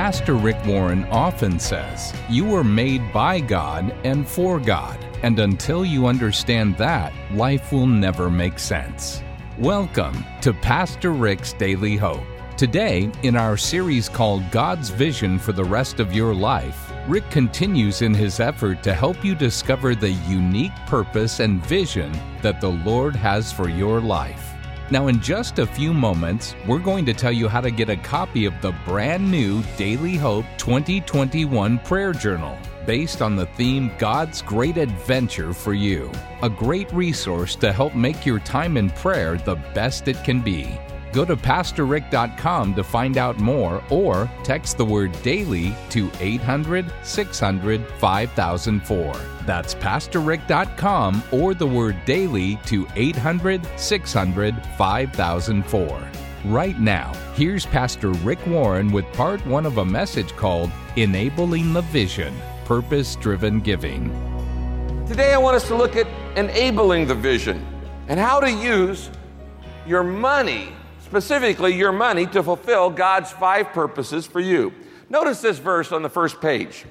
Pastor Rick Warren often says, you were made by God and for God, and until you understand that, life will never make sense. Welcome to Pastor Rick's Daily Hope. Today, in our series called God's Vision for the Rest of Your Life, Rick continues in his effort to help you discover the unique purpose and vision that the Lord has for your life. Now, in just a few moments, we're going to tell you how to get a copy of the brand new Daily Hope 2021 Prayer Journal, based on the theme God's Great Adventure for You, a great resource to help make your time in prayer the best it can be. Go to PastorRick.com to find out more, or text the word DAILY to 800-600-5004. That's PastorRick.com or the word DAILY to 800-600-5004. Right now, here's Pastor Rick Warren with part one of a message called Enabling the Vision, Purpose-Driven Giving. Today I want us to look at enabling the vision and how to use your money, specifically your money, to fulfill God's 5 purposes for you. Notice this verse on the first page.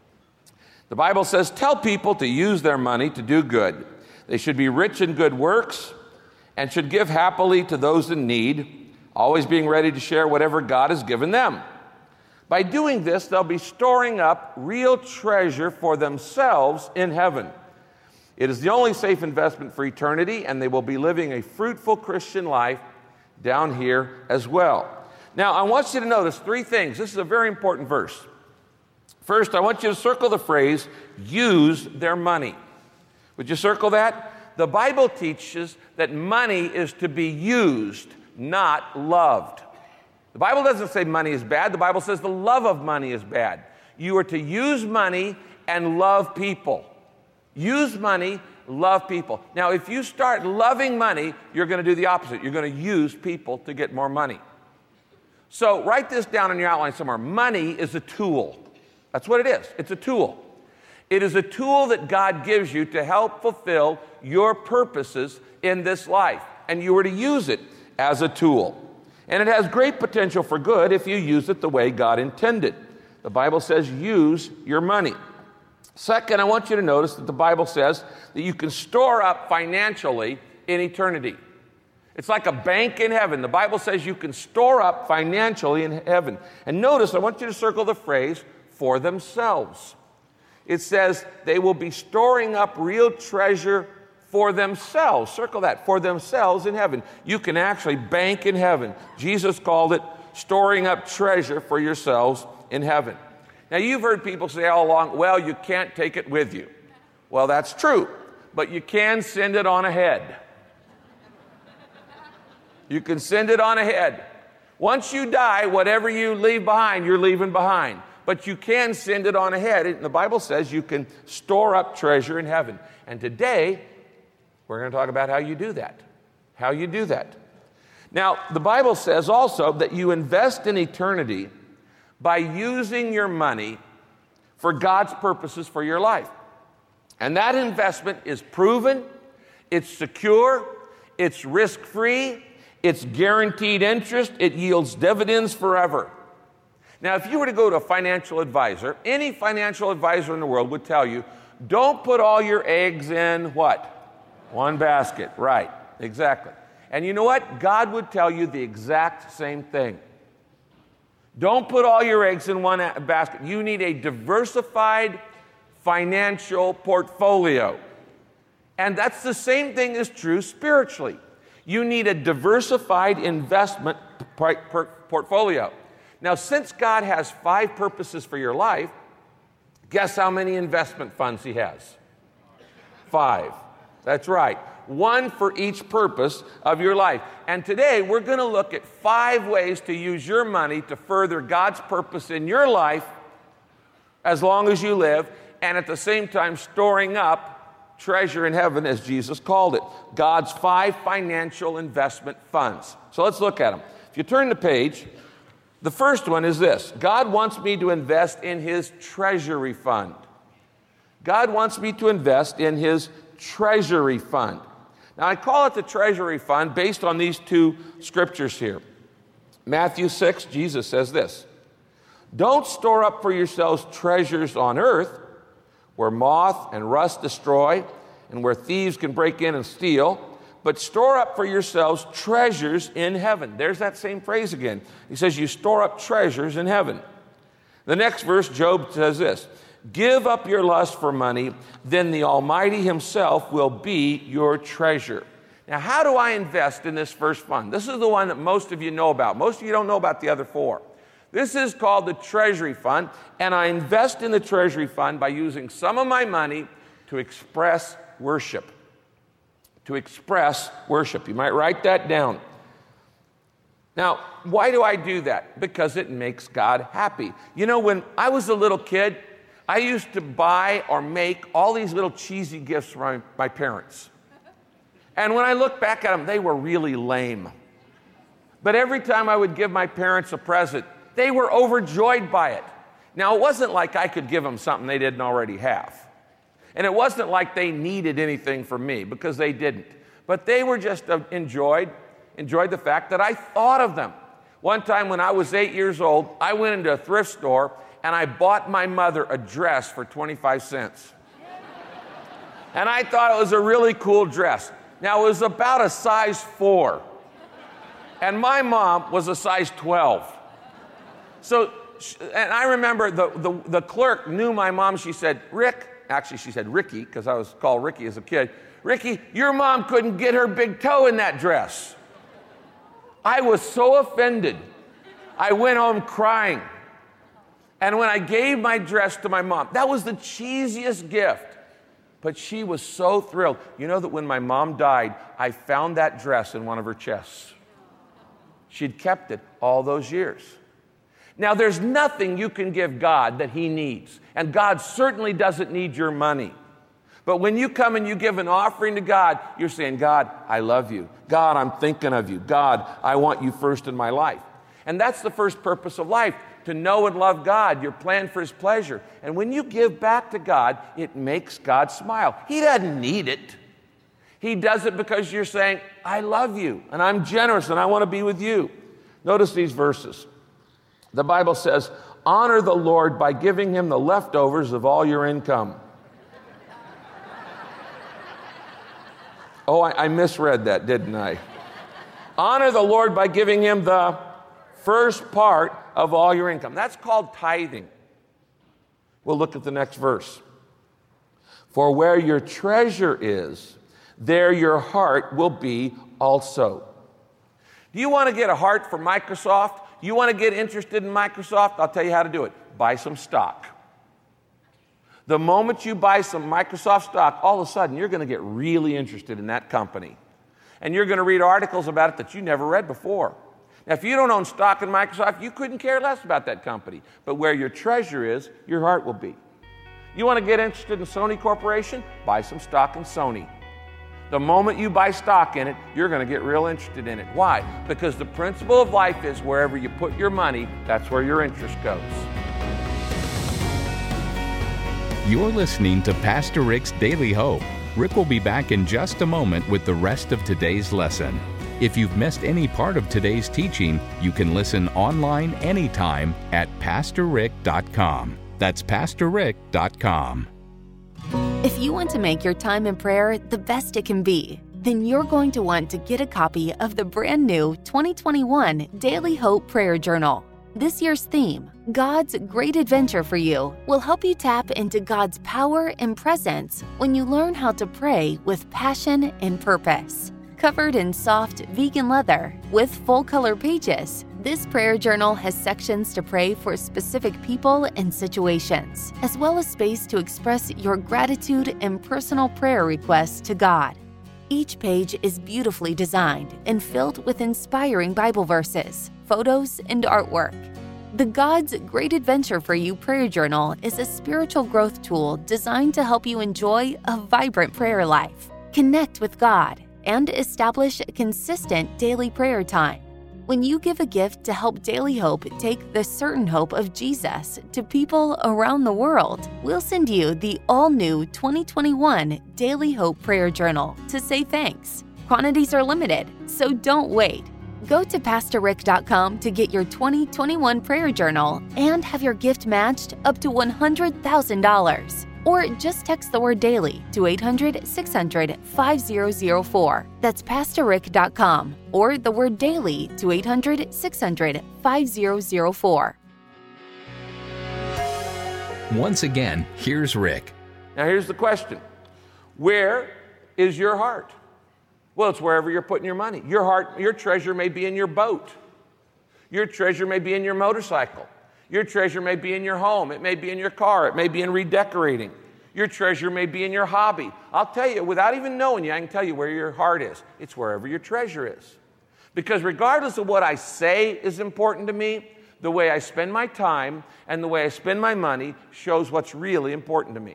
The Bible says, tell people to use their money to do good. They should be rich in good works and should give happily to those in need, always being ready to share whatever God has given them. By doing this, they'll be storing up real treasure for themselves in heaven. It is the only safe investment for eternity, and they will be living a fruitful Christian life down here as well. Now, I want you to notice 3 things. This is a very important verse. First, I want you to circle the phrase, use their money. Would you circle that? The Bible teaches that money is to be used, not loved. The Bible doesn't say money is bad. The Bible says the love of money is bad. You are to use money and love people. Use money, love people. Now, if you start loving money, you're going to do the opposite. You're going to use people to get more money. So write this down in your outline somewhere. Money is a tool. That's what it is. It's a tool. It is a tool that God gives you to help fulfill your purposes in this life. And you are to use it as a tool. And it has great potential for good if you use it the way God intended. The Bible says use your money. Second, I want you to notice that the Bible says that you can store up financially in eternity. It's like a bank in heaven. The Bible says you can store up financially in heaven. And notice, I want you to circle the phrase, for themselves. It says they will be storing up real treasure for themselves. Circle that, for themselves in heaven. You can actually bank in heaven. Jesus called it storing up treasure for yourselves in heaven. Now, you've heard people say all along, well, you can't take it with you. Well, that's true, but you can send it on ahead. You can send it on ahead. Once you die, whatever you leave behind, you're leaving behind. But you can send it on ahead. And the Bible says you can store up treasure in heaven. And today, we're going to talk about how you do that. How you do that. Now, the Bible says also that you invest in eternity by using your money for God's purposes for your life. And that investment is proven, it's secure, it's risk-free, it's guaranteed interest, it yields dividends forever. Now, if you were to go to a financial advisor, any financial advisor in the world would tell you, don't put all your eggs in what? One basket. Right, exactly. And you know what? God would tell you the exact same thing. Don't put all your eggs in one basket. You need a diversified financial portfolio. And that's the same thing is true spiritually. You need a diversified investment portfolio. Now, since God has 5 purposes for your life, guess how many investment funds he has? 5. That's right. 1 for each purpose of your life. And today, we're going to look at 5 ways to use your money to further God's purpose in your life as long as you live, and at the same time storing up treasure in heaven, as Jesus called it. God's 5 financial investment funds. So let's look at them. If you turn the page, the first one is this. God wants me to invest in his treasury fund. God wants me to invest in his treasury fund. Now, I call it the treasury fund based on these 2 scriptures here. Matthew 6, Jesus says this, Don't store up for yourselves treasures on earth, where moth and rust destroy, and where thieves can break in and steal, but store up for yourselves treasures in heaven. There's that same phrase again. He says you store up treasures in heaven. The next verse, Job says this, give up your lust for money, then the Almighty himself will be your treasure. Now, how do I invest in this first fund? This is the one that most of you know about. Most of you don't know about the other four. This is called the Treasury Fund, and I invest in the Treasury Fund by using some of my money to express worship. To express worship. You might write that down. Now, why do I do that? Because it makes God happy. You know, when I was a little kid, I used to buy or make all these little cheesy gifts for my parents. And when I look back at them, they were really lame. But every time I would give my parents a present, they were overjoyed by it. Now, it wasn't like I could give them something they didn't already have. And it wasn't like they needed anything from me, because they didn't. But they were just enjoyed the fact that I thought of them. One time when I was 8 years old, I went into a thrift store and I bought my mother a dress for 25 cents. And I thought it was a really cool dress. Now, it was about a size 4. And my mom was a size 12. So, and I remember the clerk knew my mom. She said, she said Ricky, because I was called Ricky as a kid. Ricky, your mom couldn't get her big toe in that dress. I was so offended. I went home crying. And when I gave my dress to my mom, that was the cheesiest gift. But she was so thrilled. You know that when my mom died, I found that dress in one of her chests. She'd kept it all those years. Now, there's nothing you can give God that he needs. And God certainly doesn't need your money. But when you come and you give an offering to God, you're saying, God, I love you. God, I'm thinking of you. God, I want you first in my life. And that's the first purpose of life, to know and love God, your plan for his pleasure. And when you give back to God, it makes God smile. He doesn't need it. He does it because you're saying, I love you, and I'm generous, and I want to be with you. Notice these verses. The Bible says, honor the Lord by giving him the leftovers of all your income. Oh, I misread that, didn't I? Honor the Lord by giving him the first part of all your income. That's called tithing. We'll look at the next verse. For where your treasure is, there your heart will be also. Do you want to get a heart for Microsoft? You want to get interested in Microsoft? I'll tell you how to do it. Buy some stock. The moment you buy some Microsoft stock, all of a sudden you're going to get really interested in that company. And you're going to read articles about it that you never read before. Now, if you don't own stock in Microsoft, you couldn't care less about that company. But where your treasure is, your heart will be. You want to get interested in Sony Corporation? Buy some stock in Sony. The moment you buy stock in it, you're going to get real interested in it. Why? Because the principle of life is wherever you put your money, that's where your interest goes. You're listening to Pastor Rick's Daily Hope. Rick will be back in just a moment with the rest of today's lesson. If you've missed any part of today's teaching, you can listen online anytime at PastorRick.com. That's PastorRick.com. If you want to make your time in prayer the best it can be, then you're going to want to get a copy of the brand new 2021 Daily Hope Prayer Journal. This year's theme, God's Great Adventure for You, will help you tap into God's power and presence when you learn how to pray with passion and purpose. Covered in soft vegan leather with full-color pages, this prayer journal has sections to pray for specific people and situations, as well as space to express your gratitude and personal prayer requests to God. Each page is beautifully designed and filled with inspiring Bible verses, photos, and artwork. The God's Great Adventure for You prayer journal is a spiritual growth tool designed to help you enjoy a vibrant prayer life, connect with God, and establish a consistent daily prayer time. When you give a gift to help Daily Hope take the certain hope of Jesus to people around the world, we'll send you the all-new 2021 Daily Hope Prayer Journal to say thanks. Quantities are limited, so don't wait. Go to PastorRick.com to get your 2021 prayer journal and have your gift matched up to $100,000. Or just text the word daily to 800-600-5004. That's PastorRick.com or the word daily to 800-600-5004. Once again, here's Rick. Now here's the question. Where is your heart? Well, it's wherever you're putting your money. Your heart, your treasure may be in your boat. Your treasure may be in your motorcycle. Your treasure may be in your home. It may be in your car. It may be in redecorating. Your treasure may be in your hobby. I'll tell you, without even knowing you, I can tell you where your heart is. It's wherever your treasure is. Because regardless of what I say is important to me, the way I spend my time and the way I spend my money shows what's really important to me.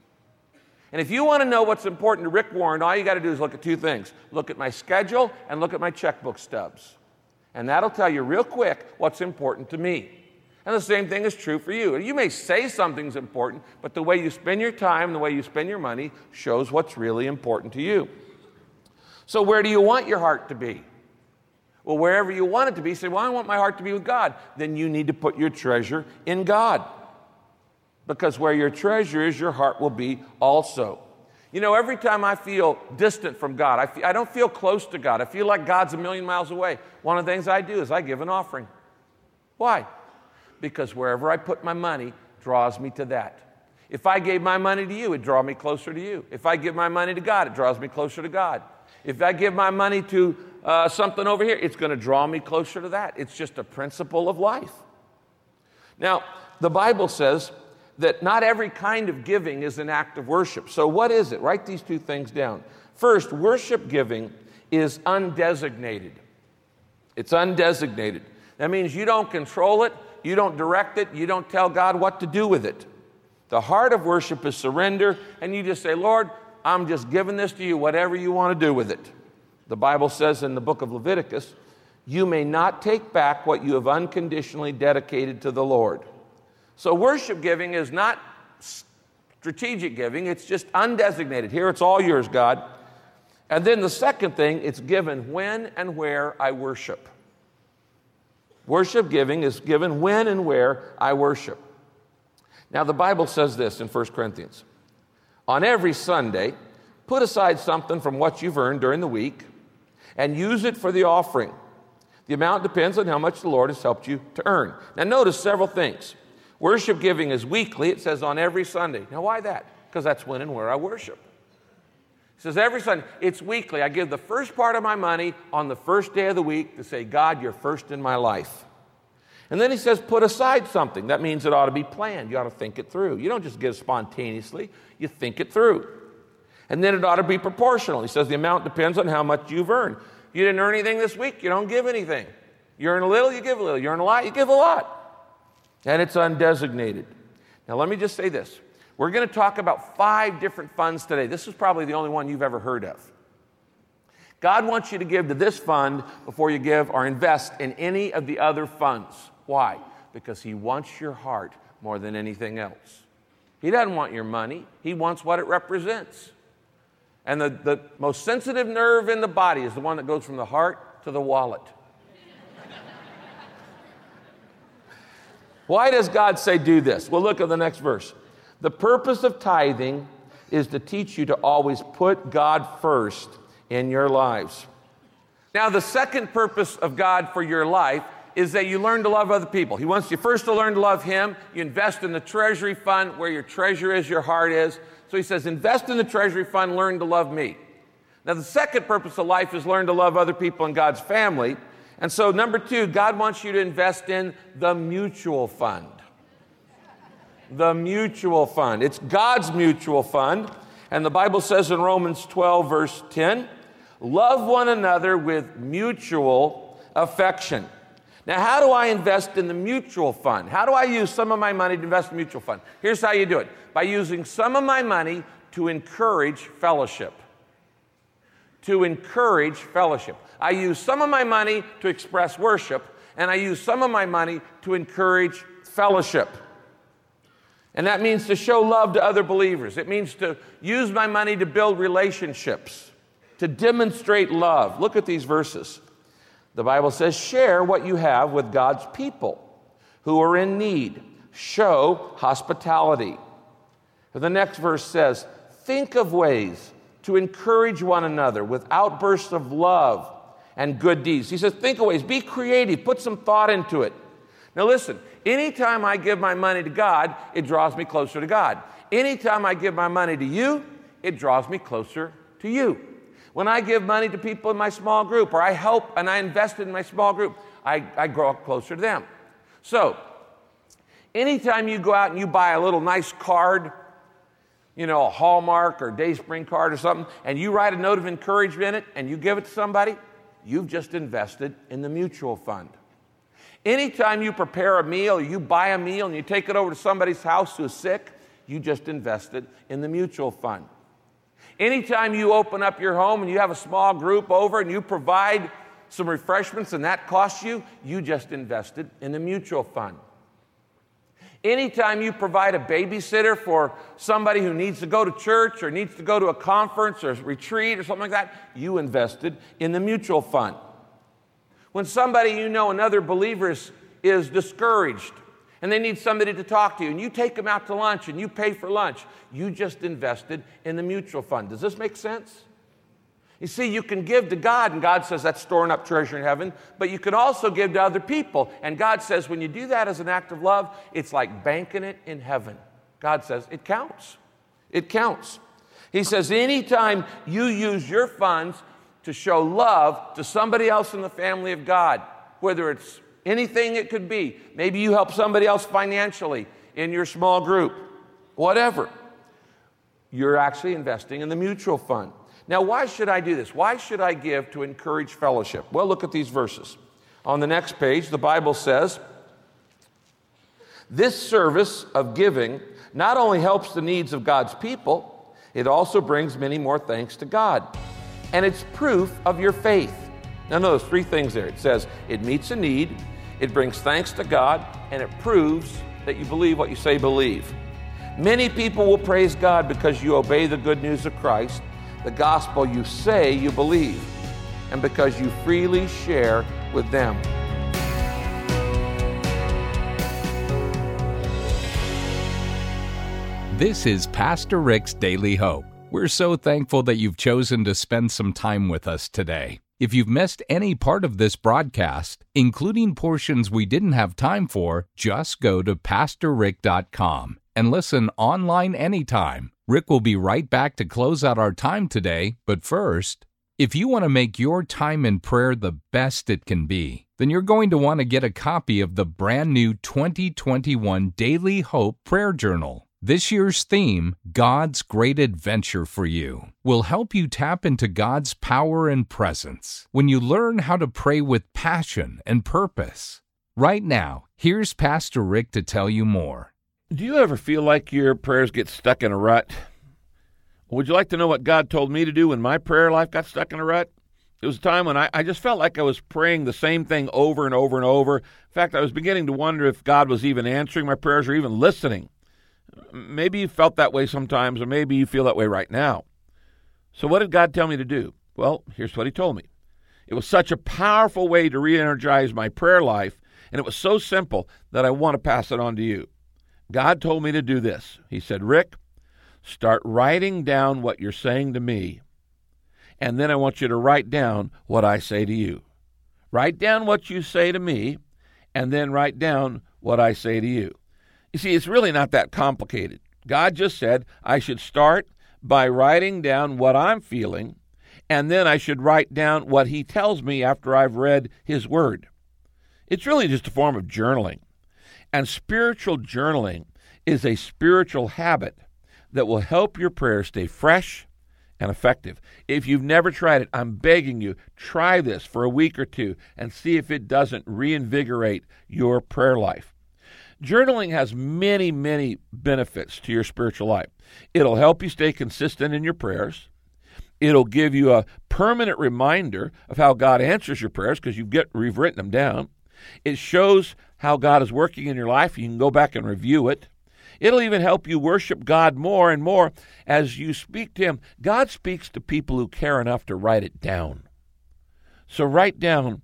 And if you want to know what's important to Rick Warren, all you got to do is look at two things. Look at my schedule and look at my checkbook stubs. And that'll tell you real quick what's important to me. And the same thing is true for you. You may say something's important, but the way you spend your time, the way you spend your money shows what's really important to you. So where do you want your heart to be? Well, wherever you want it to be, say, well, I want my heart to be with God. Then you need to put your treasure in God. Because where your treasure is, your heart will be also. You know, every time I feel distant from God, I don't feel close to God. I feel like God's a million miles away. One of the things I do is I give an offering. Why? Because wherever I put my money draws me to that. If I gave my money to you, it'd draw me closer to you. If I give my money to God, it draws me closer to God. If I give my money to something over here, it's going to draw me closer to that. It's just a principle of life. Now, the Bible says that not every kind of giving is an act of worship. So what is it? Write these two things down. First, worship giving is undesignated. It's undesignated. That means you don't control it, you don't direct it, you don't tell God what to do with it. The heart of worship is surrender, and you just say, Lord, I'm just giving this to you, whatever you want to do with it. The Bible says in the book of Leviticus, you may not take back what you have unconditionally dedicated to the Lord. So worship giving is not strategic giving, it's just undesignated. Here it's all yours, God. And then the second thing, it's given when and where I worship. Worship giving is given when and where I worship. Now the Bible says this in 1 Corinthians. On every Sunday, put aside something from what you've earned during the week and use it for the offering. The amount depends on how much the Lord has helped you to earn. Now notice several things. Worship giving is weekly. It says on every Sunday. Now why that? Because that's when and where I worship. It says every Sunday. It's weekly. I give the first part of my money on the first day of the week to say, God, you're first in my life. And then he says, put aside something. That means it ought to be planned. You ought to think it through. You don't just give spontaneously. You think it through. And then it ought to be proportional. He says the amount depends on how much you've earned. You didn't earn anything this week, you don't give anything. You earn a little, you give a little. You earn a lot, you give a lot. And it's undesignated. Now let me just say this. We're going to talk about 5 different funds today. This is probably the only one you've ever heard of. God wants you to give to this fund before you give or invest in any of the other funds. Why? Because he wants your heart more than anything else. He doesn't want your money. He wants what it represents. And the most sensitive nerve in the body is the one that goes from the heart to the wallet. Why does God say do this? Well, look at the next verse. The purpose of tithing is to teach you to always put God first in your lives. Now, the second purpose of God for your life is that you learn to love other people. He wants you first to learn to love him. You invest in the treasury fund where your treasure is, your heart is. So he says, invest in the treasury fund, learn to love me. Now, the second purpose of life is learn to love other people in God's family. And so, number 2, God wants you to invest in the mutual fund. The mutual fund. It's God's mutual fund. And the Bible says in Romans 12, verse 10, love one another with mutual affection. Now, how do I invest in the mutual fund? How do I use some of my money to invest in the mutual fund? Here's how you do it. By using some of my money to encourage fellowship. To encourage fellowship. I use some of my money to express worship, and I use some of my money to encourage fellowship. And that means to show love to other believers. It means to use my money to build relationships, to demonstrate love. Look at these verses. The Bible says, share what you have with God's people who are in need. Show hospitality. The next verse says, think of ways to encourage one another with outbursts of love and good deeds. He says, think of ways, be creative, put some thought into it. Now listen, anytime I give my money to God, it draws me closer to God. Anytime I give my money to you, it draws me closer to you. When I give money to people in my small group, or I help and I invest in my small group, I grow closer to them. So, anytime you go out and you buy a little nice card, a Hallmark or Dayspring card or something, and you write a note of encouragement in it and you give it to somebody, you've just invested in the mutual fund. Anytime you prepare a meal, or you buy a meal and you take it over to somebody's house who's sick, you just invested in the mutual fund. Anytime you open up your home and you have a small group over and you provide some refreshments and that costs you, you just invested in the mutual fund. Anytime you provide a babysitter for somebody who needs to go to church or needs to go to a conference or a retreat or something like that, you invested in the mutual fund. When somebody another believer is discouraged and they need somebody to talk to you, and you take them out to lunch and you pay for lunch, you just invested in the mutual fund. Does this make sense? You see, you can give to God, and God says that's storing up treasure in heaven, but you can also give to other people, and God says when you do that as an act of love, it's like banking it in heaven. God says it counts. It counts. He says anytime you use your funds to show love to somebody else in the family of God, whether it's anything it could be, maybe you help somebody else financially in your small group, whatever, you're actually investing in the mutual fund. Now, why should I do this? Why should I give to encourage fellowship? Well, look at these verses. On the next page, the Bible says, this service of giving not only helps the needs of God's people, it also brings many more thanks to God. And it's proof of your faith. Now, notice three things there. It says it meets a need, it brings thanks to God, and it proves that you believe what you say believe. Many people will praise God because you obey the good news of Christ, the gospel you say you believe, and because you freely share with them. This is Pastor Rick's Daily Hope. We're so thankful that you've chosen to spend some time with us today. If you've missed any part of this broadcast, including portions we didn't have time for, just go to PastorRick.com and listen online anytime. Rick will be right back to close out our time today, but first, if you want to make your time in prayer the best it can be, then you're going to want to get a copy of the brand new 2021 Daily Hope Prayer Journal. This year's theme, God's Great Adventure for You, will help you tap into God's power and presence when you learn how to pray with passion and purpose. Right now, here's Pastor Rick to tell you more. Do you ever feel like your prayers get stuck in a rut? Would you like to know what God told me to do when my prayer life got stuck in a rut? It was a time when I just felt like I was praying the same thing over and over and over. In fact, I was beginning to wonder if God was even answering my prayers or even listening. Maybe you felt that way sometimes, or maybe you feel that way right now. So what did God tell me to do? Well, here's what he told me. It was such a powerful way to re-energize my prayer life, and it was so simple that I want to pass it on to you. God told me to do this. He said, Rick, start writing down what you're saying to me, and then I want you to write down what I say to you. Write down what you say to me, and then write down what I say to you. You see, it's really not that complicated. God just said I should start by writing down what I'm feeling, and then I should write down what he tells me after I've read his word. It's really just a form of journaling. And spiritual journaling is a spiritual habit that will help your prayers stay fresh and effective. If you've never tried it, I'm begging you, try this for a week or two and see if it doesn't reinvigorate your prayer life. Journaling has many, many benefits to your spiritual life. It'll help you stay consistent in your prayers. It'll give you a permanent reminder of how God answers your prayers because you've written them down. It shows how God is working in your life. You can go back and review it. It'll even help you worship God more and more as you speak to him. God speaks to people who care enough to write it down. So write down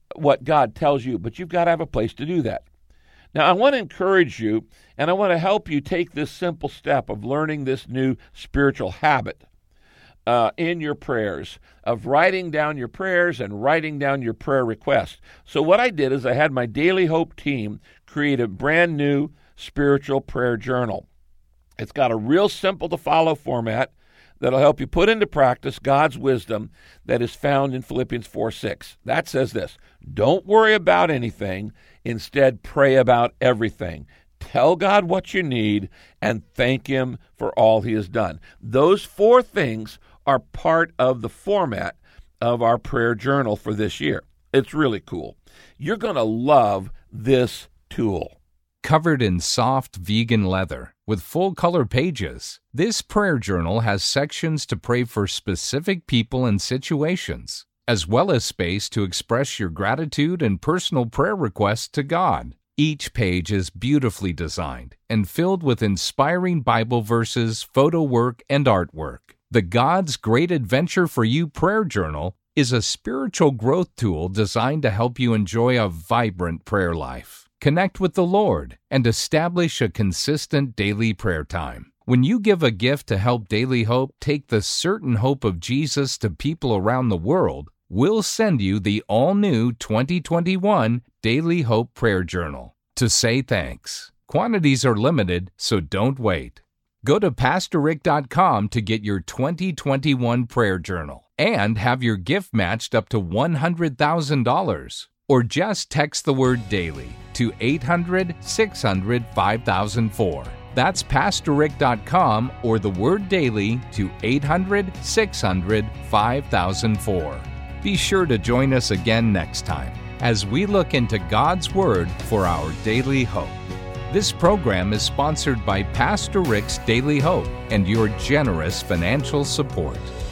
what God tells you, but you've got to have a place to do that. Now, I want to encourage you, and I want to help you take this simple step of learning this new spiritual habit in your prayers, of writing down your prayers and writing down your prayer requests. So what I did is I had my Daily Hope team create a brand new spiritual prayer journal. It's got a real simple-to-follow format that'll help you put into practice God's wisdom that is found in Philippians 4:6. That says this: don't worry about anything, instead pray about everything. Tell God what you need and thank Him for all He has done. Those 4 things are part of the format of our prayer journal for this year. It's really cool. You're going to love this tool. Covered in soft vegan leather with full-color pages, this prayer journal has sections to pray for specific people and situations, as well as space to express your gratitude and personal prayer requests to God. Each page is beautifully designed and filled with inspiring Bible verses, photo work, and artwork. The God's Great Adventure for You prayer journal is a spiritual growth tool designed to help you enjoy a vibrant prayer life, connect with the Lord, and establish a consistent daily prayer time. When you give a gift to help Daily Hope take the certain hope of Jesus to people around the world, we'll send you the all-new 2021 Daily Hope Prayer Journal to say thanks. Quantities are limited, so don't wait. Go to PastorRick.com to get your 2021 prayer journal and have your gift matched up to $100,000. Or just text the word DAILY to 800-600-5004. That's PastorRick.com or the word DAILY to 800-600-5004. Be sure to join us again next time as we look into God's Word for our daily hope. This program is sponsored by Pastor Rick's Daily Hope and your generous financial support.